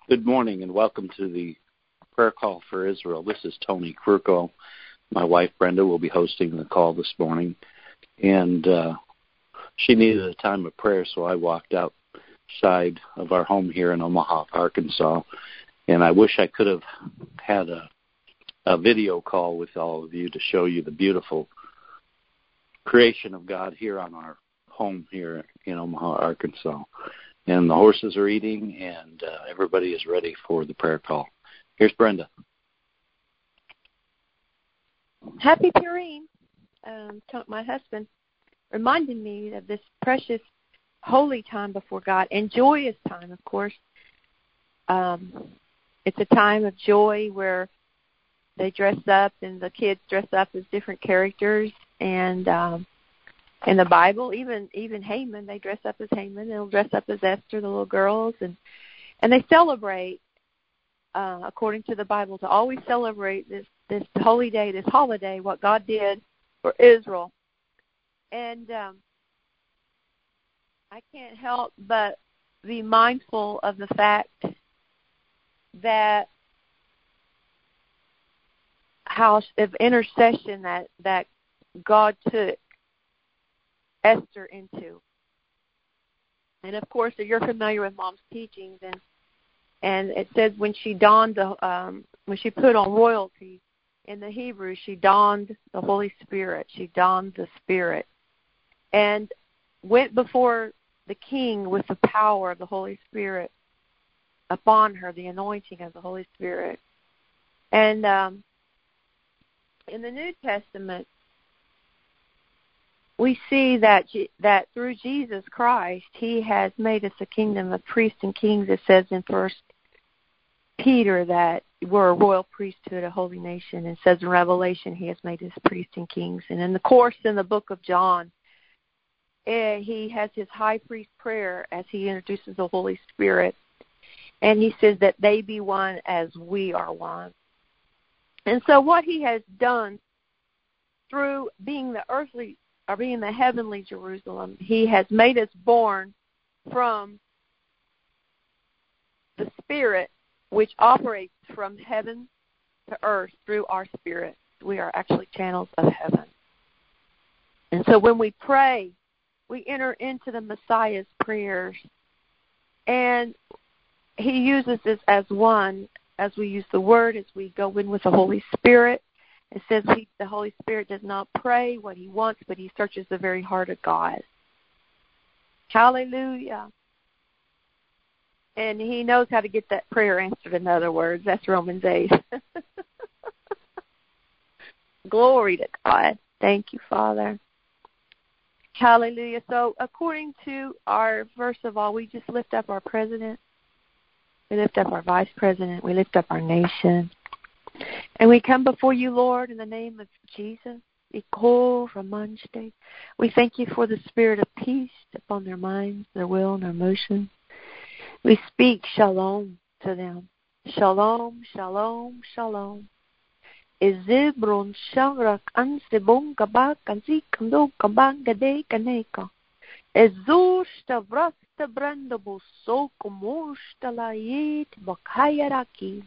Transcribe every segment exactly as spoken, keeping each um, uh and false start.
Good morning and welcome to the prayer call for Israel. This is Tony Kruko. My wife Brenda will be hosting the call this morning, and uh, she needed a time of prayer, so I walked outside of our home here in Omaha, Arkansas, and I wish I could have had a, a video call with all of you to show you the beautiful creation of God here on our home here in Omaha, Arkansas. And the horses are eating, and uh, everybody is ready for the prayer call. Here's Brenda. Happy Purim. Um, my husband reminded me of this precious, holy time before God, and joyous time, of course. Um, it's a time of joy where they dress up, and the kids dress up as different characters, and um, in the Bible, even even Haman, they dress up as Haman. They'll dress up as Esther, the little girls, and and they celebrate, uh, according to the Bible, to always celebrate this, this holy day, this holiday, what God did for Israel. And um, I can't help but be mindful of the fact that how of intercession that, that God took Esther into. And of course, if you're familiar with Mom's teachings, and and it says when she donned the um, when she put on royalty in the Hebrew, she donned the Holy Spirit. She donned the Spirit, and went before the king with the power of the Holy Spirit upon her, the anointing of the Holy Spirit. And um, in the New Testament, we see that that through Jesus Christ, He has made us a kingdom of priests and kings. It says in First Peter that we're a royal priesthood, a holy nation. It says in Revelation, He has made us priests and kings. And in the course in the book of John, eh, He has His high priest prayer as He introduces the Holy Spirit. And He says that they be one as we are one. And so what He has done through being the earthly or being the heavenly Jerusalem, He has made us born from the Spirit, which operates from heaven to earth through our spirit. We are actually channels of heaven. And so when we pray, we enter into the Messiah's prayers, and He uses this as one, as we use the Word, as we go in with the Holy Spirit. It says he, the Holy Spirit does not pray what He wants, but He searches the very heart of God. Hallelujah. And He knows how to get that prayer answered, in other words. That's Romans eight. Glory to God. Thank you, Father. Hallelujah. So according to our, first of all, we just lift up our president. We lift up our vice president. We lift up our nation. And we come before you, Lord, in the name of Jesus. We thank you for the spirit of peace upon their minds, their will, and their emotions. We speak shalom to them. Shalom, shalom, shalom. Ezebron shamrak ansebon kabak kanzi kando kabang gade kaneka. Ezushta vrasta brandabo so komushta layit bakayaraki.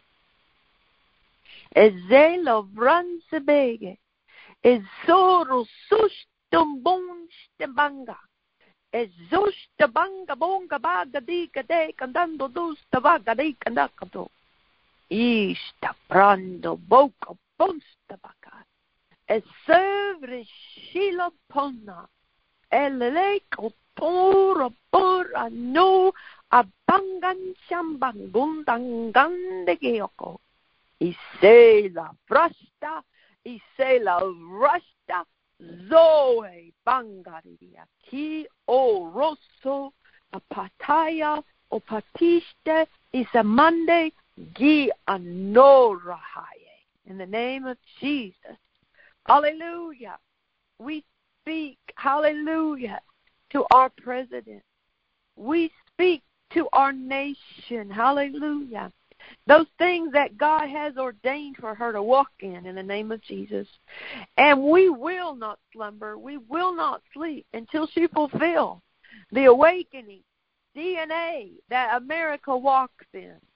Ezelo vransebege. Ezoro sushtumbonstebanga. Ezustabanga bonga baga di gade candando dusta di candacado. Ista prando boca bonstabaca. Ezevre shila ponna. Elele cotoro pura no abangan shambangundangan de geoko. Isela frasta, isela rasta, zoe bangaria, ki o rosso, apataya, opatiste, isamande, gi anorahaye. In the name of Jesus. Hallelujah. We speak, hallelujah, to our president. We speak to our nation. Hallelujah. Those things that God has ordained for her to walk in, in the name of Jesus. And we will not slumber. We will not sleep until she fulfills the awakening D N A that America walks in.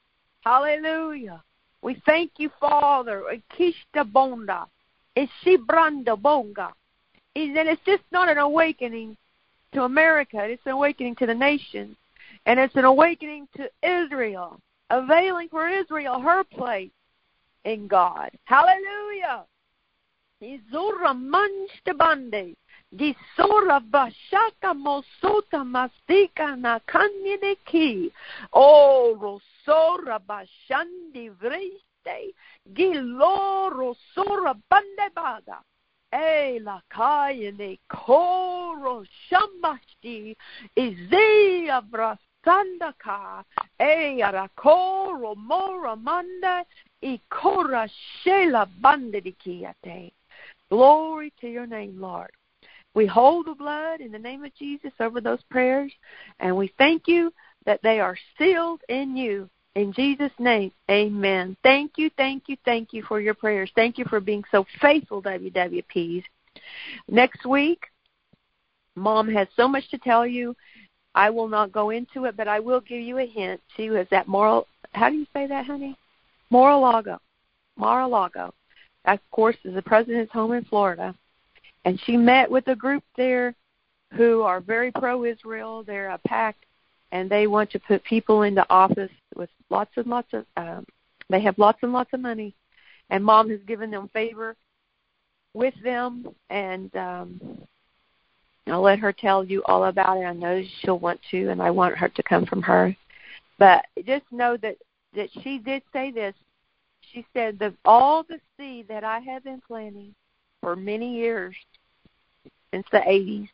Hallelujah. We thank you, Father. Kishta bonda. Ishibranda bonga. And it's just not an awakening to America. It's an awakening to the nations. And it's an awakening to Israel. Availing for Israel her place in God. Hallelujah. Izura manchtabande. Gisora bashaka mosota mastika na kanyedeki. Oh, rosora bashandi vriste. Giloro sora bandebada. E la kayene koro shambashi. Izia brasandaka. E arakoro mora manda. Ikora shela bandedikiate. Glory to your name, Lord. We hold the blood in the name of Jesus over those prayers, and we thank you that they are sealed in you. In Jesus' name, amen. Thank you, thank you, thank you for your prayers. Thank you for being so faithful, W W Ps. Next week, Mom has so much to tell you. I will not go into it, but I will give you a hint. She was at Moral, how do you say that, honey? Mar-a-Lago. Mar-a-Lago. That, of course, is the president's home in Florida. And she met with a group there who are very pro-Israel. They're a PAC, and they want to put people into office with lots and lots of, um, they have lots and lots of money. And Mom has given them favor with them, and um, I'll let her tell you all about it. I know she'll want to, and I want her to come from her. But just know that, that she did say this. She said that all the seed that I have been planting for many years, since the eighties,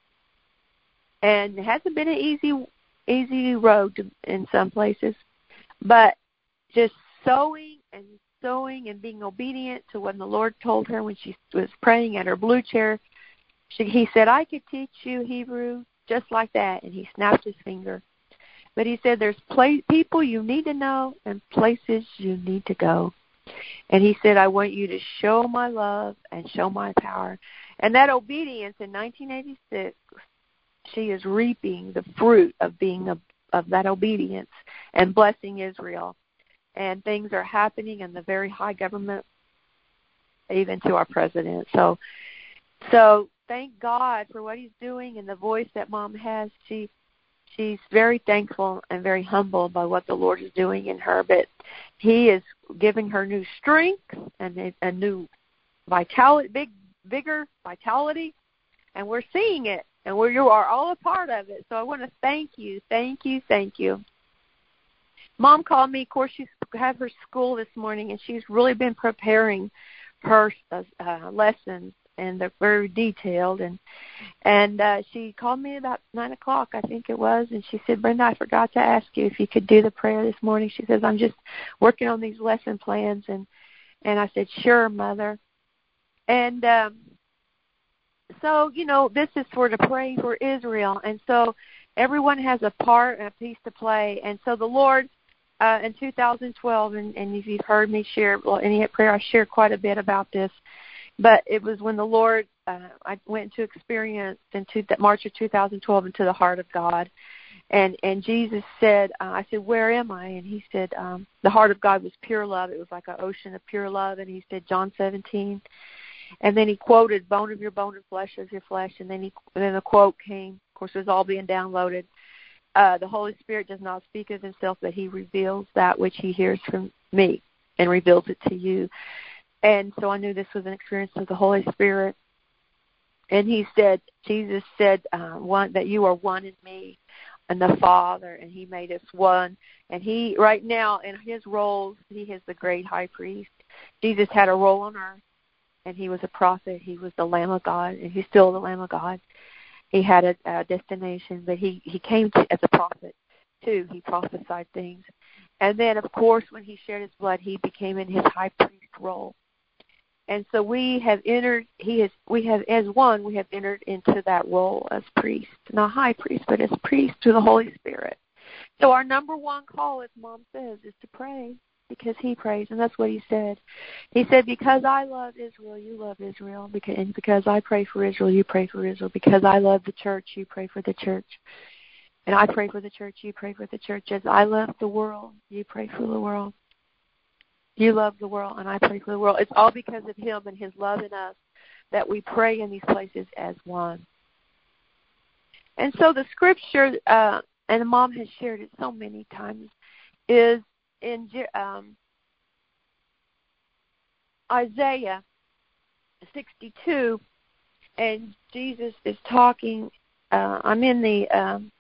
and it hasn't been an easy easy road to, in some places, but just sowing and sowing and being obedient to what the Lord told her when she was praying at her blue chair. She, he said, I could teach you Hebrew just like that, and he snapped his finger. But he said, there's place, people you need to know and places you need to go. And he said, I want you to show my love and show my power. And that obedience in nineteen eighty-six, she is reaping the fruit of being a, of that obedience and blessing Israel. And things are happening in the very high government, even to our president. So, so thank God for what he's doing and the voice that Mom has. She She's very thankful and very humbled by what the Lord is doing in her, but he is giving her new strength and a, a new vitality, big, vigor, vitality, and we're seeing it, and we you are all a part of it. So I want to thank you, thank you, thank you. Mom called me. Of course, she had her school this morning, and she's really been preparing her uh, lessons, and they're very detailed. And and uh, she called me about nine o'clock, I think it was, and she said, Brenda, I forgot to ask you if you could do the prayer this morning. She says, I'm just working on these lesson plans. And, and I said, sure, Mother. And um, so, you know, this is for to pray for Israel. And so everyone has a part and a piece to play. And so the Lord, uh, in two thousand twelve, and, and if you've heard me share, well, any prayer, I share quite a bit about this. But it was when the Lord, uh, I went to experience in two, March of two thousand twelve into the heart of God. And and Jesus said, uh, I said, where am I? And he said, um, the heart of God was pure love. It was like an ocean of pure love. And he said, John seventeen. And then he quoted, bone of your bone and flesh of your flesh. And then he, and then the quote came. Of course, it was all being downloaded. Uh, the Holy Spirit does not speak of himself, but he reveals that which he hears from me and reveals it to you. And so I knew this was an experience of the Holy Spirit. And he said, Jesus said, uh, one that you are one in me and the Father, and he made us one. And he, right now, in his roles, he is the great high priest. Jesus had a role on earth, and he was a prophet. He was the Lamb of God, and he's still the Lamb of God. He had a, a destination, but he, he came to, as a prophet, too. He prophesied things. And then, of course, when he shared his blood, he became in his high priest role. And so we have entered, he is, we have, as one, we have entered into that role as priest, not high priest, but as priest to the Holy Spirit. So our number one call, as Mom says, is to pray because he prays, and that's what he said. He said, because I love Israel, you love Israel, because, and because I pray for Israel, you pray for Israel. Because I love the church, you pray for the church. And I pray for the church. You pray for the church. As I love the world, you pray for the world. You love the world, and I pray for the world. It's all because of him and his love in us that we pray in these places as one. And so the scripture, uh, and Mom has shared it so many times, is in um, Isaiah sixty-two, and Jesus is talking. Uh, I'm in the um,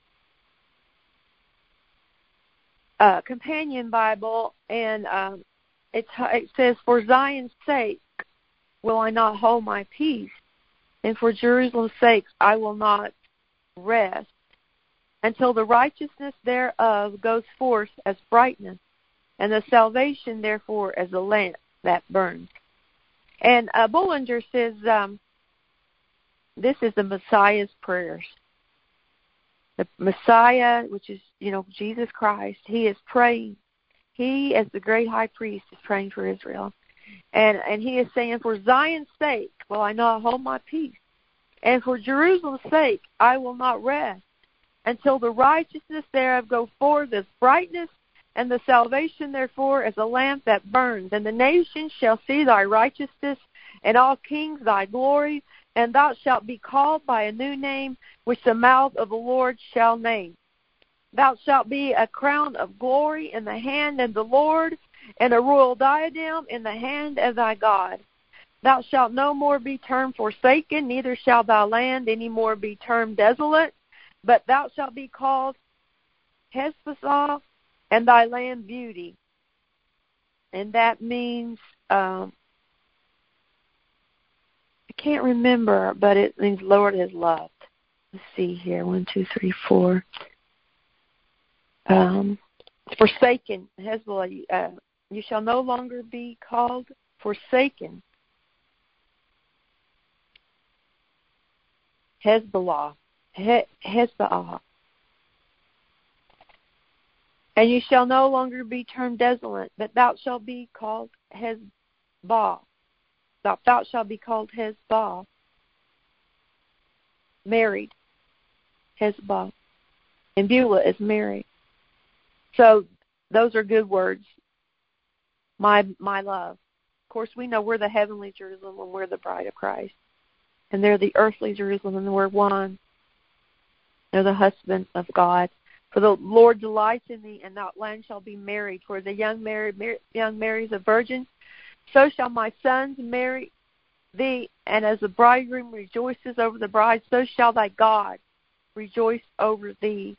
uh, Companion Bible, and um, it, it says, "For Zion's sake will I not hold my peace, and for Jerusalem's sake I will not rest, until the righteousness thereof goes forth as brightness, and the salvation therefore as a lamp that burns." And uh, Bullinger says um, this is the Messiah's prayers. The Messiah, which is, you know, Jesus Christ, he is praying. He, as the great high priest, is praying for Israel. And and he is saying, "For Zion's sake will I not hold my peace, and for Jerusalem's sake I will not rest, until the righteousness thereof go forth as brightness, and the salvation therefore as a lamp that burns. And the nations shall see thy righteousness, and all kings thy glory, and thou shalt be called by a new name, which the mouth of the Lord shall name. Thou shalt be a crown of glory in the hand of the Lord, and a royal diadem in the hand of thy God. Thou shalt no more be termed forsaken, neither shall thy land any more be termed desolate, but thou shalt be called Hespasah, and thy land beauty." And that means, um, I can't remember, but it means Lord has loved. Let's see here, one, two, three, four. Um, forsaken, Hezbollah, uh, you shall no longer be called forsaken. Hezbollah, He, Hezbollah. And you shall no longer be termed desolate, but thou shalt be called Hezbah. Thou, thou shalt be called Hezbah. Married. Hezbah. And Beulah is married. So those are good words. My my love. Of course, we know we're the heavenly Jerusalem and we're the bride of Christ. And they're the earthly Jerusalem and we're one. They're the husband of God. For the Lord delights in thee, and that land shall be married. For as a young married mar- young marries a virgin, so shall my sons marry thee. And as the bridegroom rejoices over the bride, so shall thy God rejoice over thee.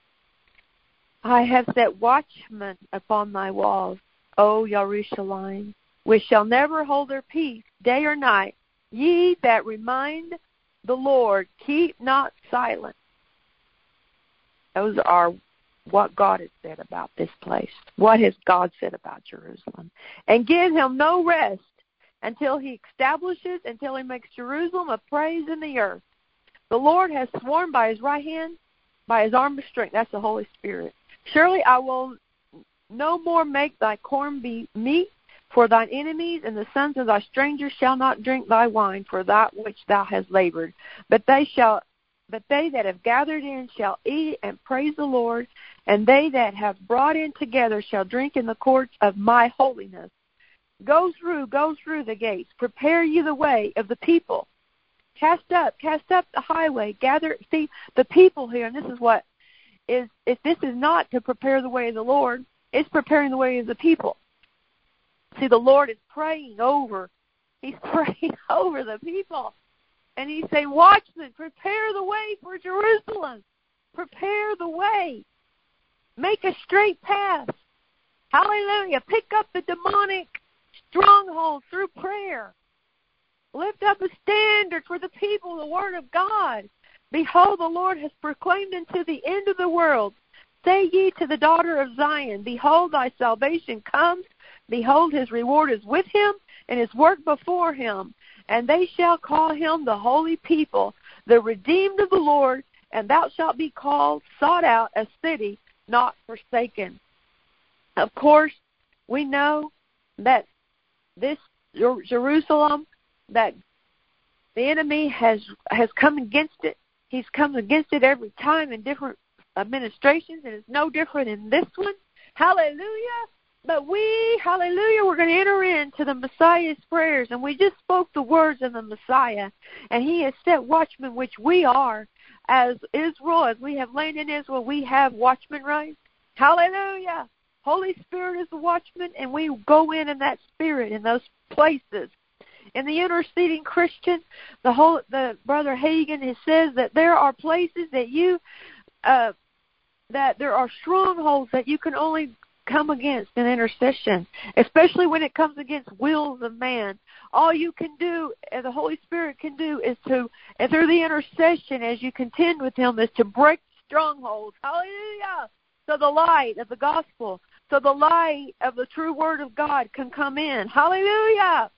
I have set watchmen upon thy walls, O Jerusalem, which shall never hold their peace day or night. Ye that remind the Lord, keep not silent. Those are what God has said about this place. What has God said about Jerusalem? And give him no rest until he establishes, until he makes Jerusalem a praise in the earth. The Lord has sworn by his right hand, by his arm of strength. That's the Holy Spirit. Surely I will no more make thy corn be meat for thine enemies, and the sons of thy strangers shall not drink thy wine for that which thou hast labored. But they shall But they that have gathered in shall eat and praise the Lord, and they that have brought in together shall drink in the courts of my holiness. Go through, go through the gates. Prepare ye the way of the people. Cast up, cast up the highway. Gather, see, the people here, and this is what is, if this is not to prepare the way of the Lord, it's preparing the way of the people. See, the Lord is praying over, he's praying over the people. And he's saying, watchmen, prepare the way for Jerusalem. Prepare the way. Make a straight path. Hallelujah. Pick up the demonic stronghold through prayer. Lift up a standard for the people, the word of God. Behold, the Lord has proclaimed unto the end of the world. Say ye to the daughter of Zion, behold, thy salvation comes. Behold, his reward is with him, and his work before him. And they shall call him the holy people, the redeemed of the Lord, and thou shalt be called, sought out, a city not forsaken. Of course, we know that this Jerusalem, that the enemy has has come against it. He's come against it every time in different administrations, and it's no different in this one. Hallelujah. But we, hallelujah, we're going to enter into the Messiah's prayers, and we just spoke the words of the Messiah, and he has set watchmen, which we are, as Israel, as we have lain in Israel, we have watchmen rights. Hallelujah. Holy Spirit is the watchman, and we go in in that spirit, in those places. In the interceding Christian, the whole, the Brother Hagin, he says that there are places that you, uh, that there are strongholds that you can only come against in intercession, especially when it comes against wills of man. All you can do, and the Holy Spirit can do, is to, and through the intercession, as you contend with Him, is to break strongholds. Hallelujah! So the light of the gospel, so the light of the true Word of God can come in. Hallelujah!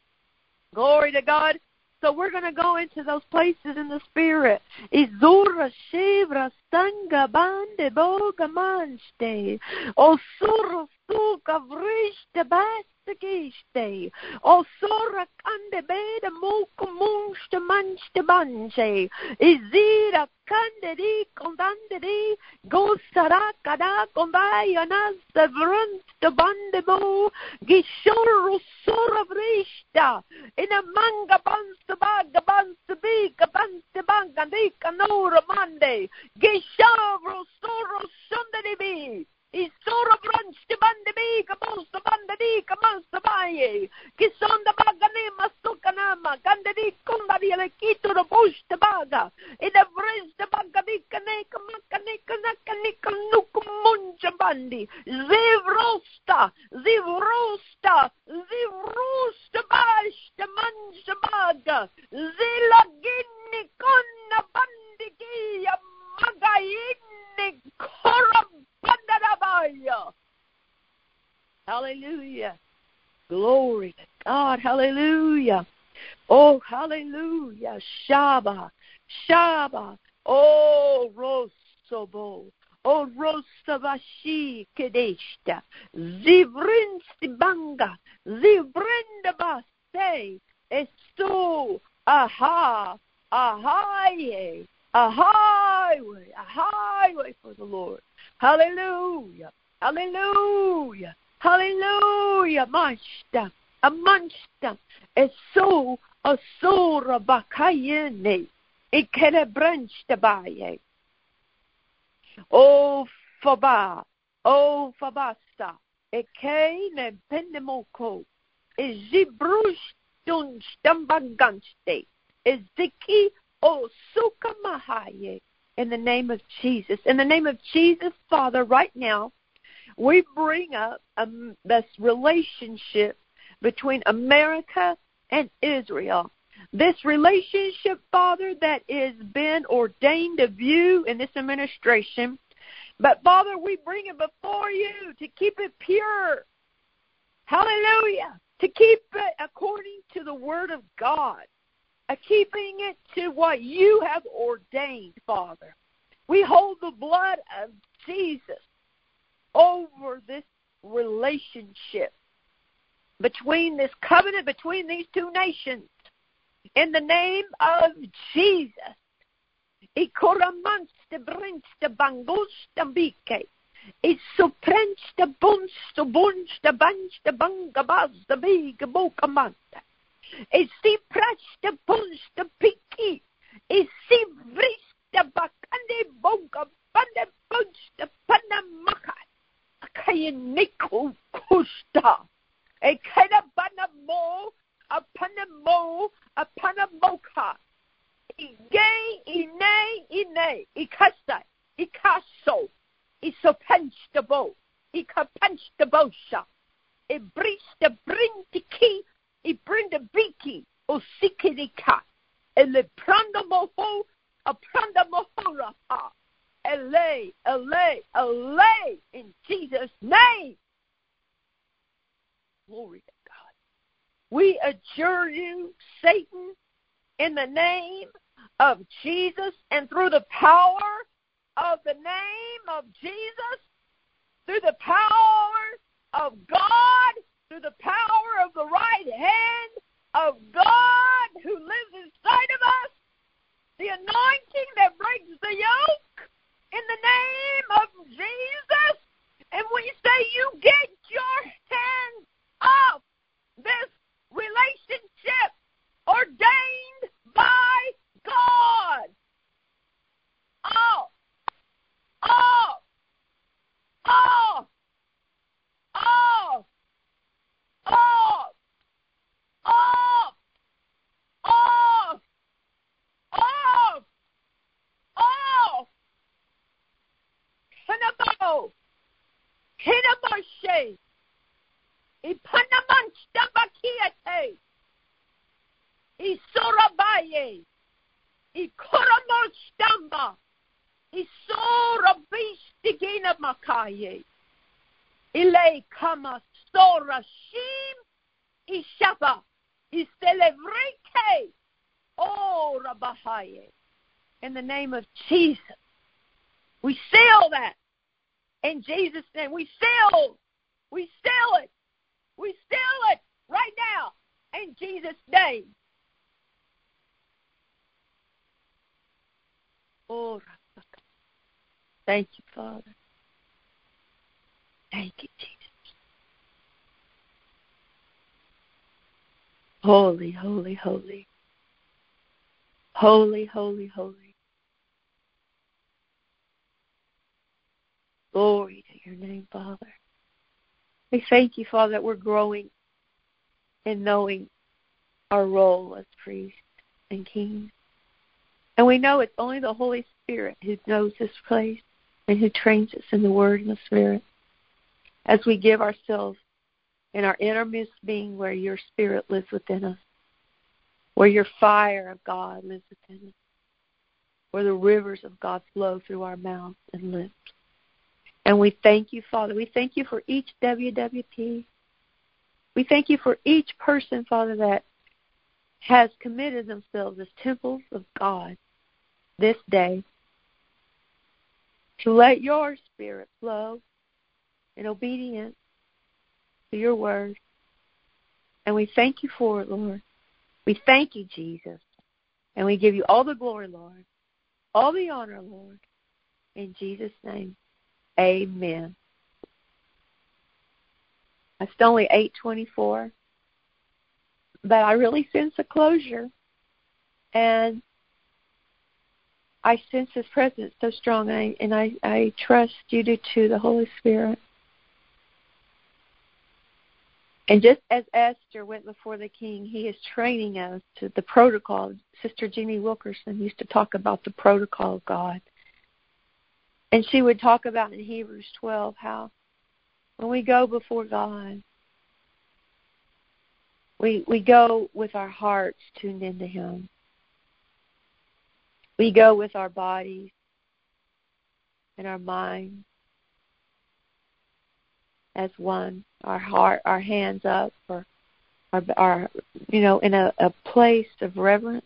Glory to God. So we're going to go into those places in the Spirit. Izura shivra sanga bande boga manste. Osura suka vrishta bastakiste. Osura kande beda muka munsta mansta manse. Izira kande di kondande di. Gosara kada kondaya nasa vrunsta bande bo. Gishoro sura vrishta. In a manga bansta baga bansta bika bansta banga dika nora mande. Gishavro soro sundari bi. Isoro bransta bande bika bansta bande dika bansta baye. Kisonda baga nema sukanama. Gandadi kundari elekito no bushta baga. In a vrista baga dika neka maka neka naka nika nuku munja bandi. Zivrosta. Zivrosta. Zivrosta bashta manja baga. Zila gini konna bandigia magayini korabandabaya. Hallelujah. Glory to God. Hallelujah. Oh, hallelujah. Shaba. Shaba. Oh, Rosobo. Oh, Rosabashi Kedeshta. Zivrinstibanga. Zivrindabase. Esto. Aha. A highway. A highway. A highway for the Lord. Hallelujah. Hallelujah. Hallelujah. Mansta. A mansta. Eso. A sora bakayene. Ikere branchta baye. Oh, Faba. Oh, Fabasta. Eke ne pendemoko. Ezibrush dun stambaganste. Eziki o sukamahaye. In the name of Jesus. In the name of Jesus, Father, right now, we bring up um, this relationship between America and Israel. This relationship, Father, that has been ordained of you in this administration. But, Father, we bring it before you to keep it pure. Hallelujah. To keep it according to the Word of God. Uh, keeping it to what you have ordained, Father. We hold the blood of Jesus over this relationship between this covenant, between these two nations. In the name of Jesus. Ikoramanste brinste banguste bike. Isoprenste bunste bunste banste bangabazde bige bokamante. Isi praste bunste piki. Isi vriste bakande boga bande bunste panamaka. Akayeniko kusta. Ekada banamo. Apanamo, apanamoka, igay, inay, inay, ikasa, ikaso, isopanstabo, ikapanstabosha, ibrista brintiki, ibrinda biki, osikidika, eleprandamo, aprandamohorapa, ele, ele, ele, in Jesus' name. Glory to God. We adjure you, Satan, in the name of Jesus and through the power of the name of Jesus, through the power of God, through the power of the right hand of God who lives inside of us, the anointing that breaks the yoke, in the name Hey. Ipanaman Stabakiate. Isorabaye. Ikoramol Stamba. Isorabistigina Makaye. Ile Kama Sorashim. Ishaba. Iselevreke. Oh, Rabahaye. In the name of Jesus, we seal that. In Jesus' name, we seal. We seal it. We seal it right now. In Jesus' name. Oh, thank you, Father. Thank you, Jesus. Holy, holy, holy. Holy, holy, holy. Glory to your name, Father. We thank you, Father, that we're growing in knowing our role as priests and kings. And we know it's only the Holy Spirit who knows this place and who trains us in the Word and the Spirit. As we give ourselves in our innermost being where your Spirit lives within us, where your fire of God lives within us, where the rivers of God flow through our mouths and lips. And we thank you, Father. We thank you for each W W P. We thank you for each person, Father, that has committed themselves as temples of God this day to let your Spirit flow in obedience to your word. And we thank you for it, Lord. We thank you, Jesus. And we give you all the glory, Lord, all the honor, Lord, in Jesus' name. Amen. It's only eight twenty-four, but I really sense a closure, and I sense His presence so strong, and I, and I, I trust you do too, the Holy Spirit. And just as Esther went before the king, He is training us to the protocol. Sister Jeannie Wilkerson used to talk about the protocol of God. And she would talk about in Hebrews twelve how when we go before God, we we go with our hearts tuned into Him. We go with our bodies and our minds as one, our heart, our hands up, or our, our you know, in a, a place of reverence.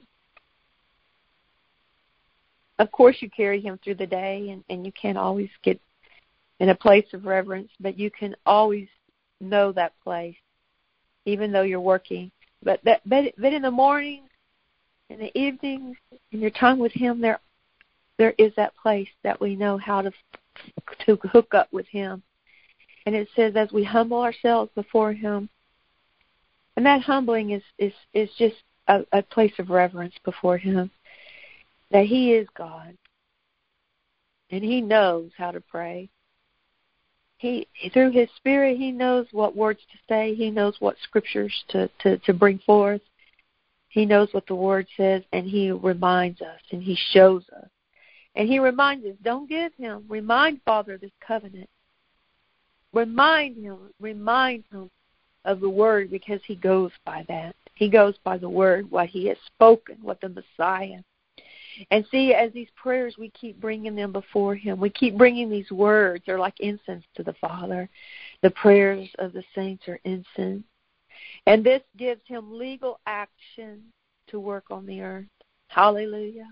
Of course, you carry Him through the day, and, and you can't always get in a place of reverence, but you can always know that place, even though you're working. But that, but, but in the morning, in the evenings, in your time with Him, there there is that place that we know how to to hook up with Him. And it says, as we humble ourselves before Him, and that humbling is is, is just a, a place of reverence before Him. That He is God, and He knows how to pray. He, through His Spirit, He knows what words to say. He knows what scriptures to, to, to bring forth. He knows what the Word says, and He reminds us, and He shows us. And He reminds us, don't give Him. Remind Father this covenant. Remind Him, remind Him of the Word, because He goes by that. He goes by the Word, what He has spoken, what the Messiah. And see, as these prayers, we keep bringing them before Him. We keep bringing these words. They're like incense to the Father. The prayers of the saints are incense. And this gives Him legal action to work on the earth. Hallelujah.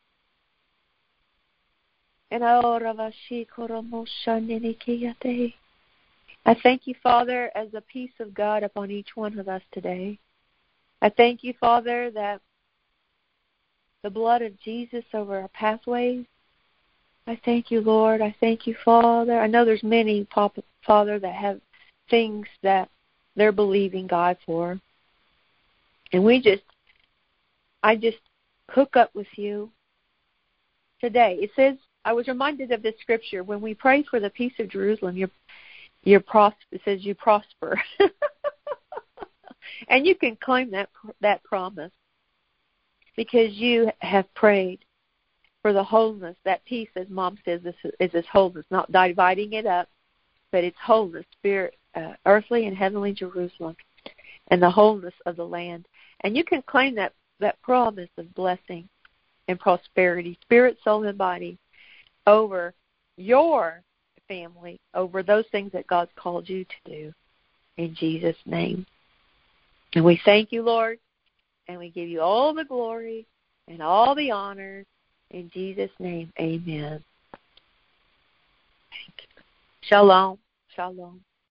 And I thank you, Father, as the peace of God upon each one of us today. I thank you, Father, that the blood of Jesus over our pathways. I thank you, Lord. I thank you, Father. I know there's many, Papa, Father, that have things that they're believing God for. And we just, I just hook up with you today. It says, I was reminded of this scripture, when we pray for the peace of Jerusalem, you're, you're pros- it says you prosper. And you can claim that that promise. Because you have prayed for the wholeness, that peace, as Mom says, is, is this wholeness, not dividing it up, but it's wholeness, spirit, uh, earthly and heavenly Jerusalem and the wholeness of the land. And you can claim that, that promise of blessing and prosperity, spirit, soul, and body, over your family, over those things that God's called you to do, in Jesus' name. And we thank you, Lord, and we give you all the glory and all the honor. In Jesus' name, amen. Thank you. Shalom. Shalom.